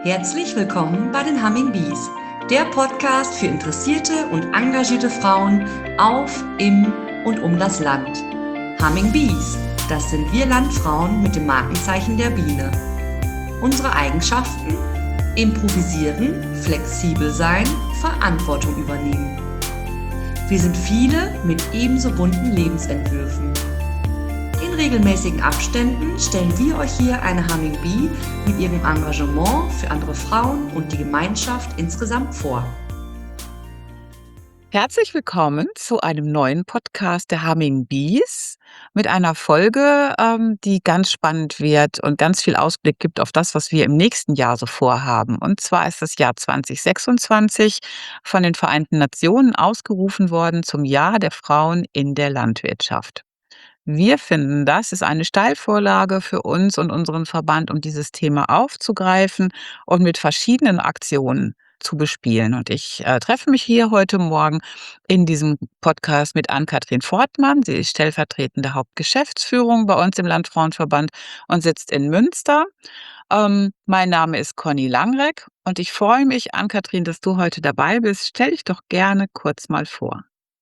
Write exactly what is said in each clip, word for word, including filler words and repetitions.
Herzlich willkommen bei den Humming Bees, der Podcast für interessierte und engagierte Frauen auf, im und um das Land. Humming Bees, das sind wir Landfrauen mit dem Markenzeichen der Biene. Unsere Eigenschaften? Improvisieren, flexibel sein, Verantwortung übernehmen. Wir sind viele mit ebenso bunten Lebensentwürfen. In regelmäßigen Abständen stellen wir euch hier eine Humming Bee mit ihrem Engagement für andere Frauen und die Gemeinschaft insgesamt vor. Herzlich willkommen zu einem neuen Podcast der Humming Bees mit einer Folge, ähm, die ganz spannend wird und ganz viel Ausblick gibt auf das, was wir im nächsten Jahr so vorhaben. Und zwar ist das Jahr zwanzig sechsundzwanzig von den Vereinten Nationen ausgerufen worden zum Jahr der Frauen in der Landwirtschaft. Wir finden, das ist eine Steilvorlage für uns und unseren Verband, um dieses Thema aufzugreifen und mit verschiedenen Aktionen zu bespielen. Und ich äh, treffe mich hier heute Morgen in diesem Podcast mit Ann-Kathrin Fortmann. Sie ist stellvertretende Hauptgeschäftsführung bei uns im Landfrauenverband und sitzt in Münster. Ähm, mein Name ist Conny Langreck und ich freue mich, Ann-Kathrin, dass du heute dabei bist. Stell dich doch gerne kurz mal vor.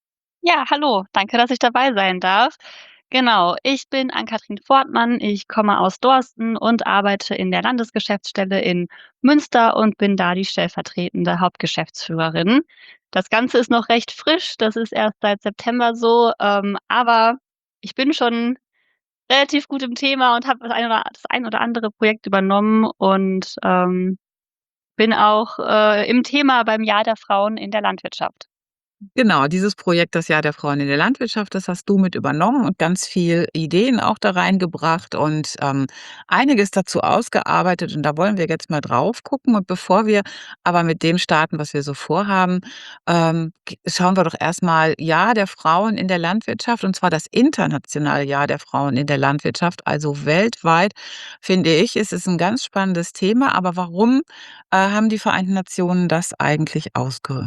Ja, hallo, danke, dass ich dabei sein darf. Genau, ich bin Ann-Kathrin Fortmann, ich komme aus Dorsten und arbeite in der Landesgeschäftsstelle in Münster und bin da die stellvertretende Hauptgeschäftsführerin. Das Ganze ist noch recht frisch, das ist erst seit September so, ähm, aber ich bin schon relativ gut im Thema und habe das ein oder das ein oder andere Projekt übernommen und, ähm, bin auch, äh, im Thema beim Jahr der Frauen in der Landwirtschaft. Genau, dieses Projekt, das Jahr der Frauen in der Landwirtschaft, das hast du mit übernommen und ganz viel Ideen auch da reingebracht und, ähm, einiges dazu ausgearbeitet und da wollen wir jetzt mal drauf gucken. Und bevor wir aber mit dem starten, was wir so vorhaben, ähm, g schauen wir doch erst mal Jahr der Frauen in der Landwirtschaft, und zwar das internationale Jahr der Frauen in der Landwirtschaft, also weltweit, finde ich, ist es 'n ganz spannendes Thema. Aber warum, äh, haben die Vereinten Nationen das eigentlich ausgerufen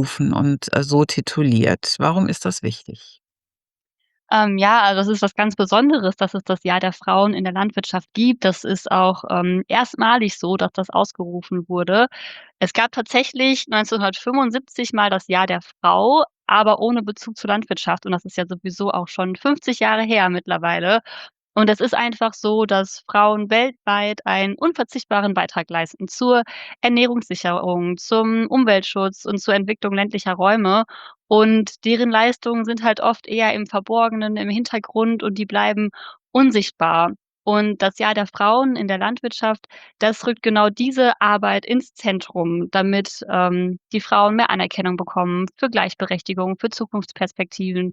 und, äh, so tituliert? Warum ist das wichtig? Ähm, ja, also das ist was ganz Besonderes, dass es das Jahr der Frauen in der Landwirtschaft gibt. Das ist auch, ähm, erstmalig so, dass das ausgerufen wurde. Es gab tatsächlich neunzehnhundertfünfundsiebzig mal das Jahr der Frau, aber ohne Bezug zur Landwirtschaft und das ist ja sowieso auch schon fünfzig Jahre her mittlerweile. Und es ist einfach so, dass Frauen weltweit einen unverzichtbaren Beitrag leisten zur Ernährungssicherung, zum Umweltschutz und zur Entwicklung ländlicher Räume. Und deren Leistungen sind halt oft eher im Verborgenen, im Hintergrund und die bleiben unsichtbar. Und das Jahr der Frauen in der Landwirtschaft, das rückt genau diese Arbeit ins Zentrum, damit, ähm, die Frauen mehr Anerkennung bekommen für Gleichberechtigung, für Zukunftsperspektiven.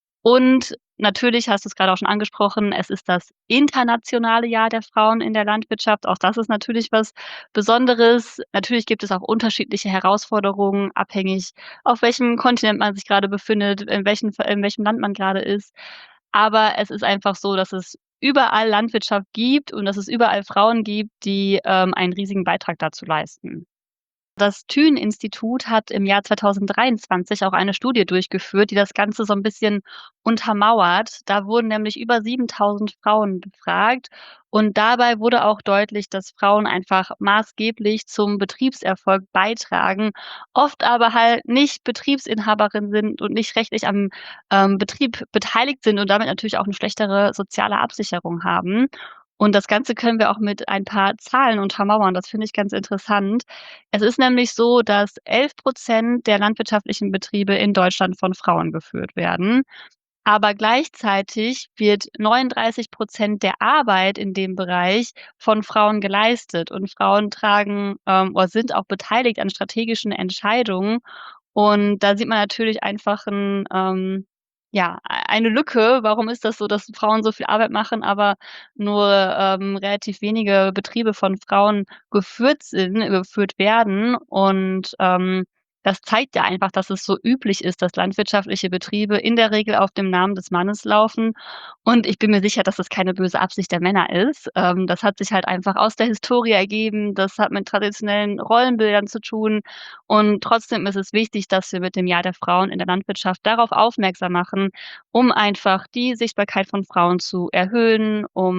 Und natürlich hast du es grade auch schon angesprochen, es ist das internationale Jahr der Frauen in der Landwirtschaft. Auch das ist natürlich was Besonderes. Natürlich gibt es auch unterschiedliche Herausforderungen, abhängig, auf welchem Kontinent man sich grade befindet, in welchen Ver in welchem Land man grade ist. Aber es ist einfach so, dass es überall Landwirtschaft gibt und dass es überall Frauen gibt, die, ähm, einen riesigen Beitrag dazu leisten. Das Thün-Institut hat im Jahr zweitausenddreiundzwanzig auch eine Studie durchgeführt, die das Ganze so 'n bisschen untermauert. Da wurden nämlich über siebentausend Frauen befragt und dabei wurde auch deutlich, dass Frauen einfach maßgeblich zum Betriebserfolg beitragen, oft aber halt nicht Betriebsinhaberin sind und nicht rechtlich am, ähm, Betrieb beteiligt sind und damit natürlich auch 'ne schlechtere soziale Absicherung haben. Und das Ganze können wir auch mit ein paar Zahlen untermauern. Das finde ich ganz interessant. Es ist nämlich so, dass elf Prozent der landwirtschaftlichen Betriebe in Deutschland von Frauen geführt werden. Aber gleichzeitig wird neununddreißig Prozent der Arbeit in dem Bereich von Frauen geleistet und Frauen tragen, ähm, oder sind auch beteiligt an strategischen Entscheidungen. Und da sieht man natürlich einfach 'n ähm, ja, ei eine Lücke. Warum ist das so, dass Frauen so viel Arbeit machen, aber nur, ähm, relativ wenige Betriebe von Frauen geführt sind geführt werden? Und, ähm, das zeigt ja einfach, dass es so üblich ist, dass landwirtschaftliche Betriebe in der Regel auf dem Namen des Mannes laufen. Und ich bin mir sicher, dass das keine böse Absicht der Männer ist. Ähm, das hat sich halt einfach aus der Historie ergeben. Das hat mit traditionellen Rollenbildern zu tun. Und trotzdem ist es wichtig, dass wir mit dem Jahr der Frauen in der Landwirtschaft darauf aufmerksam machen, um einfach die Sichtbarkeit von Frauen zu erhöhen, um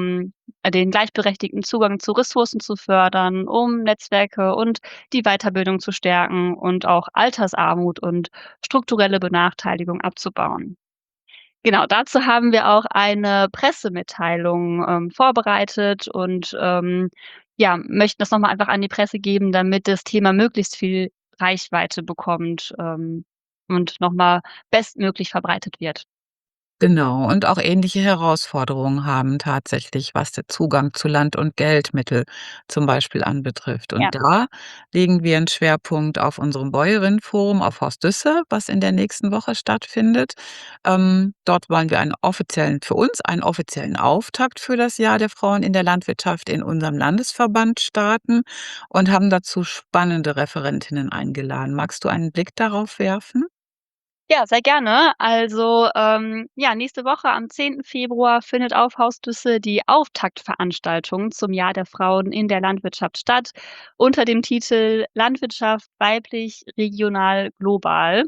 äh, den gleichberechtigten Zugang zu Ressourcen zu fördern, um Netzwerke und die Weiterbildung zu stärken und auch Altersarmut und strukturelle Benachteiligung abzubauen. Genau, dazu haben wir auch eine Pressemitteilung, ähm, vorbereitet und, ähm, ja, möchten das noch mal einfach an die Presse geben, damit das Thema möglichst viel Reichweite bekommt, ähm, und noch mal bestmöglich verbreitet wird. Genau, und auch ähnliche Herausforderungen haben tatsächlich, was der Zugang zu Land und Geldmittel zum Beispiel anbetrifft. Ja. Und da legen wir 'n Schwerpunkt auf unserem Bäuerinnenforum auf Haus Düsse, was in der nächsten Woche stattfindet. Ähm, dort wollen wir einen offiziellen für uns einen offiziellen Auftakt für das Jahr der Frauen in der Landwirtschaft in unserem Landesverband starten und haben dazu spannende Referentinnen eingeladen. Magst du einen Blick darauf werfen? Ja, sehr gerne. Also, ähm, ja, nächste Woche am zehnten Februar findet auf Haus Düsse die Auftaktveranstaltung zum Jahr der Frauen in der Landwirtschaft statt, unter dem Titel „Landwirtschaft weiblich, regional, global“.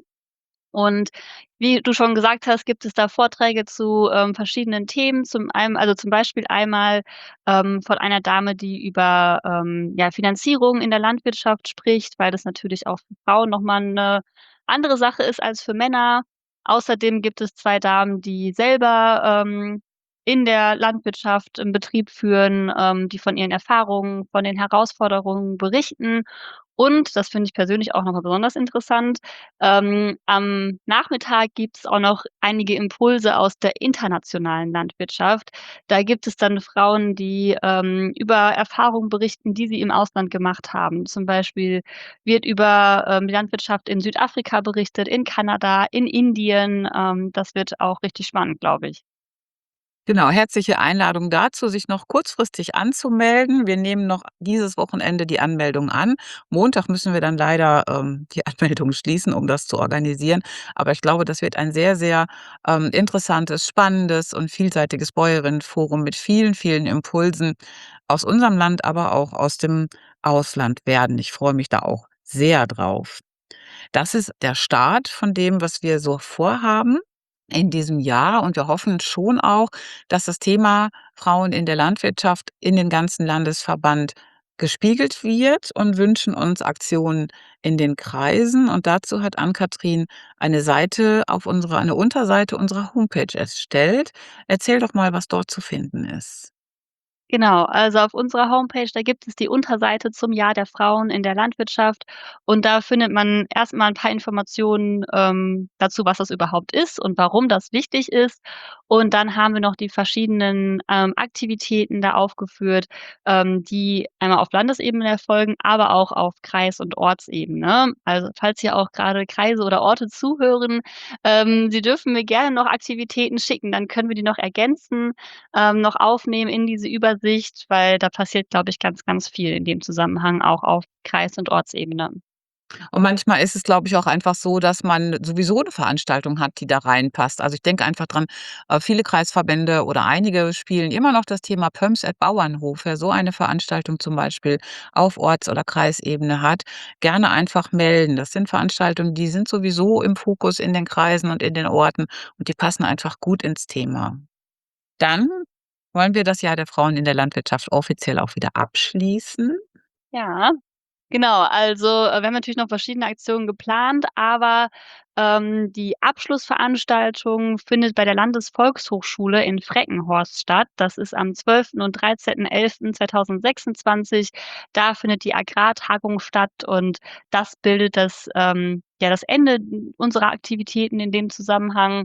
Und wie du schon gesagt hast, gibt es da Vorträge zu, ähm, verschiedenen Themen. Zum einen also, zum Beispiel einmal, ähm, von einer Dame, die über, ähm, ja, Finanzierung in der Landwirtschaft spricht, weil das natürlich auch für Frauen noch mal 'ne andere Sache ist als für Männer. Außerdem gibt es zwei Damen, die selber, ähm, in der Landwirtschaft 'n Betrieb führen, ähm, die von ihren Erfahrungen, von den Herausforderungen berichten. Und, das finde ich persönlich auch noch mal besonders interessant, ähm, am Nachmittag gibt's auch noch einige Impulse aus der internationalen Landwirtschaft. Da gibt es dann Frauen, die, ähm, über Erfahrungen berichten, die sie im Ausland gemacht haben. Zum Beispiel wird über, ähm, die Landwirtschaft in Südafrika berichtet, in Kanada, in Indien. Ähm, das wird auch richtig spannend, glaube ich. Genau, herzliche Einladung dazu, sich noch kurzfristig anzumelden. Wir nehmen noch dieses Wochenende die Anmeldung an. Montag müssen wir dann leider, ähm, die Anmeldung schließen, um das zu organisieren. Aber ich glaube, das wird ein sehr, sehr, ähm, interessantes, spannendes und vielseitiges Bäuerinnenforum mit vielen, vielen Impulsen aus unserem Land, aber auch aus dem Ausland werden. Ich freue mich da auch sehr drauf. Das ist der Start von dem, was wir so vorhaben in diesem Jahr. Und wir hoffen schon auch, dass das Thema Frauen in der Landwirtschaft in den ganzen Landesverband gespiegelt wird und wünschen uns Aktionen in den Kreisen. Und dazu hat Ann-Kathrin eine Seite auf unserer eine Unterseite unserer Homepage erstellt. Erzähl doch mal, was dort zu finden ist. Genau, also auf unserer Homepage, da gibt es die Unterseite zum Jahr der Frauen in der Landwirtschaft und da findet man erst mal 'n paar Informationen, ähm, dazu, was das überhaupt ist und warum das wichtig ist. Und dann haben wir noch die verschiedenen, ähm, Aktivitäten da aufgeführt, ähm, die einmal auf Landesebene erfolgen, aber auch auf Kreis und Ortsebene. Also, falls hier auch grade Kreise oder Orte zuhören, ähm, Sie dürfen mir gerne noch Aktivitäten schicken, dann können wir die noch ergänzen, ähm, noch aufnehmen in diese Übersicht, weil da passiert, glaube ich, ganz, ganz viel in dem Zusammenhang auch auf Kreis und Ortsebene. Und manchmal ist es, glaube ich, auch einfach so, dass man sowieso 'ne Veranstaltung hat, die da reinpasst. Also, ich denke einfach dran, äh, viele Kreisverbände oder einige spielen immer noch das Thema Pöms at Bauernhof. Wer so eine Veranstaltung zum Beispiel auf Orts oder Kreisebene hat, gerne einfach melden. Das sind Veranstaltungen, die sind sowieso im Fokus in den Kreisen und in den Orten und die passen einfach gut ins Thema. Dann wollen wir das Jahr der Frauen in der Landwirtschaft offiziell auch wieder abschließen. Ja, genau. Also, äh, wir haben natürlich noch verschiedene Aktionen geplant, aber, ähm, die Abschlussveranstaltung findet bei der Landesvolkshochschule in Freckenhorst statt. Das ist am zwölften und dreizehnten elften zweitausendsechsundzwanzig. Da findet die Agrartagung statt und das bildet das, ähm ja, das Ende unserer Aktivitäten in dem Zusammenhang.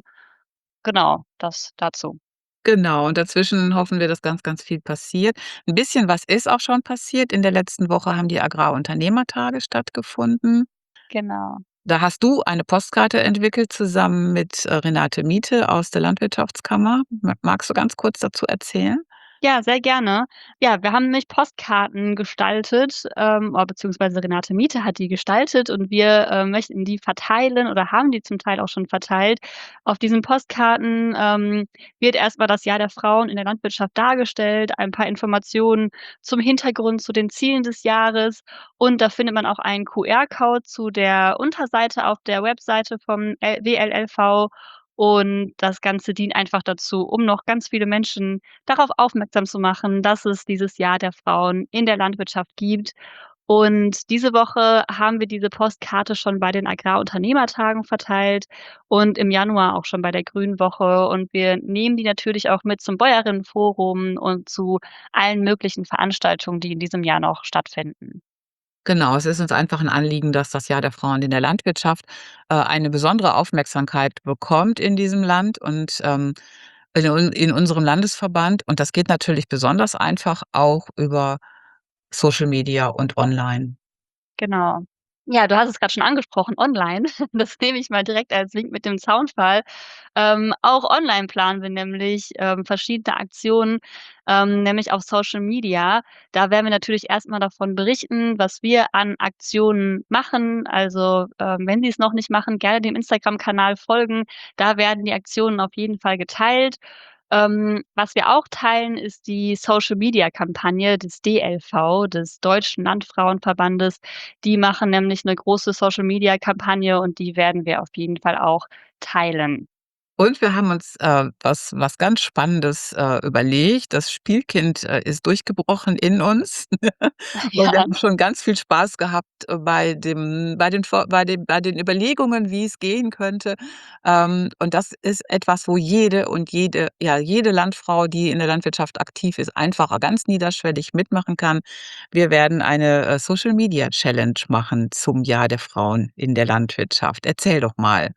Genau, das dazu. Genau, und dazwischen hoffen wir, dass ganz, ganz viel passiert. 'N bisschen was ist auch schon passiert. In der letzten Woche haben die Agrarunternehmertage stattgefunden. Genau. Da hast du eine Postkarte entwickelt zusammen mit, äh, Renate Miete aus der Landwirtschaftskammer. Ma magst du ganz kurz dazu erzählen? Ja, sehr gerne. Ja, wir haben nämlich Postkarten gestaltet, ähm, oder beziehungsweise Renate Miete hat die gestaltet und wir, äh, möchten die verteilen oder haben die zum Teil auch schon verteilt. Auf diesen Postkarten, ähm, wird erst mal das Jahr der Frauen in der Landwirtschaft dargestellt, ein paar Informationen zum Hintergrund, zu den Zielen des Jahres und da findet man auch einen QR-Code zu der Unterseite auf der Webseite vom L W L L V Und das Ganze dient einfach dazu, um noch ganz viele Menschen darauf aufmerksam zu machen, dass es dieses Jahr der Frauen in der Landwirtschaft gibt. Und diese Woche haben wir diese Postkarte schon bei den Agrarunternehmertagen verteilt und im Januar auch schon bei der Grünen Woche. Und wir nehmen die natürlich auch mit zum Bäuerinnenforum und zu allen möglichen Veranstaltungen, die in diesem Jahr noch stattfinden. Genau, es ist uns einfach ein Anliegen, dass das Jahr der Frauen in der Landwirtschaft, äh, eine besondere Aufmerksamkeit bekommt in diesem Land und, ähm, in un in unserem Landesverband. Und das geht natürlich besonders einfach auch über Social Media und online. Genau. Ja, du hast es grad schon angesprochen, online. Das nehme ich mal direkt als Link mit dem Zaunpfahl. Ähm, auch online planen wir nämlich, ähm, verschiedene Aktionen, ähm, nämlich auf Social Media. Da werden wir natürlich erst mal davon berichten, was wir an Aktionen machen. Also, ähm, wenn Sie's noch nicht machen, gerne dem Instagram-Kanal folgen. Da werden die Aktionen auf jeden Fall geteilt. Ähm, was wir auch teilen, ist die Social-Media-Kampagne des D L V, des Deutschen Landfrauenverbandes. Die machen nämlich 'ne große Social-Media-Kampagne und die werden wir auf jeden Fall auch teilen. Und wir haben uns, äh, was was ganz Spannendes, äh, überlegt. Das Spielkind, äh, ist durchgebrochen in uns. Und wir Ja. haben schon ganz viel Spaß gehabt, äh, bei dem bei den Vor bei den bei den Überlegungen, wie es gehen könnte. Ähm, und das ist etwas, wo jede und jede ja, jede Landfrau, die in der Landwirtschaft aktiv ist, einfach ganz niederschwellig mitmachen kann. Wir werden eine, äh, Social Media Challenge machen zum Jahr der Frauen in der Landwirtschaft. Erzähl doch mal.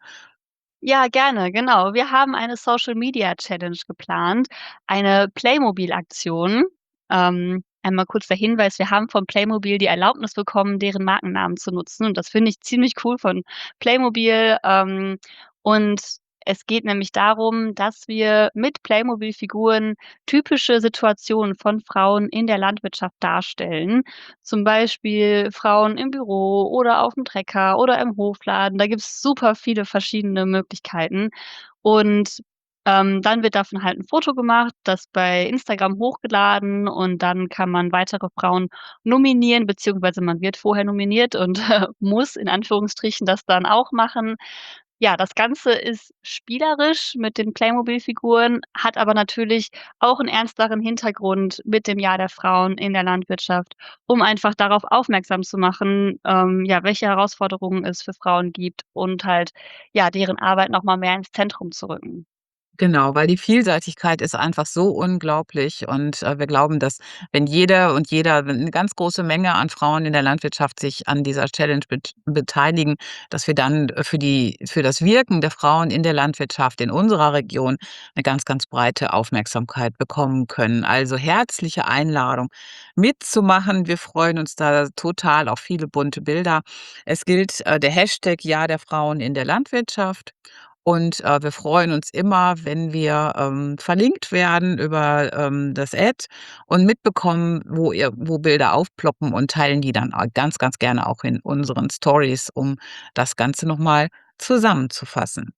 Ja, gerne, genau. Wir haben eine Social Media Challenge geplant, eine Playmobil-Aktion. Ähm, einmal kurz der Hinweis, wir haben von Playmobil die Erlaubnis bekommen, deren Markennamen zu nutzen und das finde ich ziemlich cool von Playmobil. Ähm, und es geht nämlich darum, dass wir mit Playmobil-Figuren typische Situationen von Frauen in der Landwirtschaft darstellen. Zum Beispiel Frauen im Büro oder auf'm Trecker oder im Hofladen. Da gibt's super viele verschiedene Möglichkeiten. Und, ähm, dann wird davon halt 'n Foto gemacht, das bei Instagram hochgeladen und dann kann man weitere Frauen nominieren, beziehungsweise man wird vorher nominiert und muss in Anführungsstrichen das dann auch machen. Ja, das Ganze ist spielerisch mit den Playmobil-Figuren, hat aber natürlich auch 'n ernsteren Hintergrund mit dem Jahr der Frauen in der Landwirtschaft, um einfach darauf aufmerksam zu machen, ähm, ja, welche Herausforderungen es für Frauen gibt und halt, ja, deren Arbeit noch mal mehr ins Zentrum zu rücken. Genau, weil die Vielseitigkeit ist einfach so unglaublich und, äh, wir glauben, dass wenn jede und jeder wenn 'ne ganz große Menge an Frauen in der Landwirtschaft sich an dieser Challenge bet beteiligen, dass wir dann, äh, für die für das Wirken der Frauen in der Landwirtschaft in unserer Region 'ne ganz, ganz breite Aufmerksamkeit bekommen können. Also, herzliche Einladung, mitzumachen. Wir freuen uns da total auf viele bunte Bilder. Es gilt, äh, der Hashtag Jahr der Frauen in der Landwirtschaft und, äh, wir freuen uns immer, wenn wir, ähm, verlinkt werden über, ähm, das Ad und mitbekommen, wo ihr wo Bilder aufploppen und teilen die dann a ganz, ganz gerne auch in unseren Stories, um das Ganze noch mal zusammenzufassen.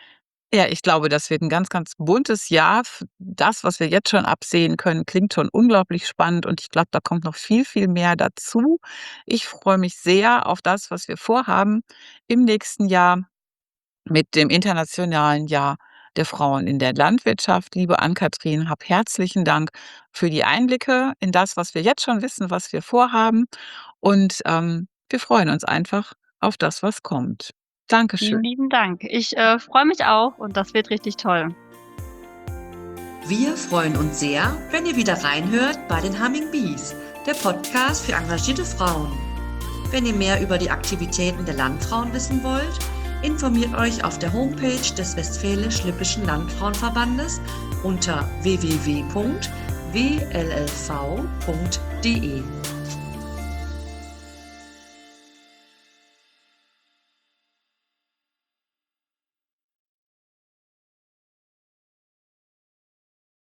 Ja, ich glaube, das wird 'n ganz, ganz buntes Jahr. F das, was wir jetzt schon absehen können, klingt schon unglaublich spannend und ich glaube, da kommt noch viel, viel mehr dazu. Ich freue mich sehr auf das, was wir vorhaben im nächsten Jahr mit dem Internationalen Jahr der Frauen in der Landwirtschaft. Liebe Ann-Kathrin, hab herzlichen Dank für die Einblicke in das, was wir jetzt schon wissen, was wir vorhaben und, ähm, wir freuen uns einfach auf das, was kommt. Vielen Dankeschön. lieben Dank. Ich, äh, freue mich auch und das wird richtig toll. Wir freuen uns sehr, wenn ihr wieder reinhört bei den Humming Bees, der Podcast für engagierte Frauen. Wenn ihr mehr über die Aktivitäten der Landfrauen wissen wollt, informiert euch auf der Homepage des Westfälisch-Lippischen Landfrauenverbandes unter w w w punkt w l l v punkt d e.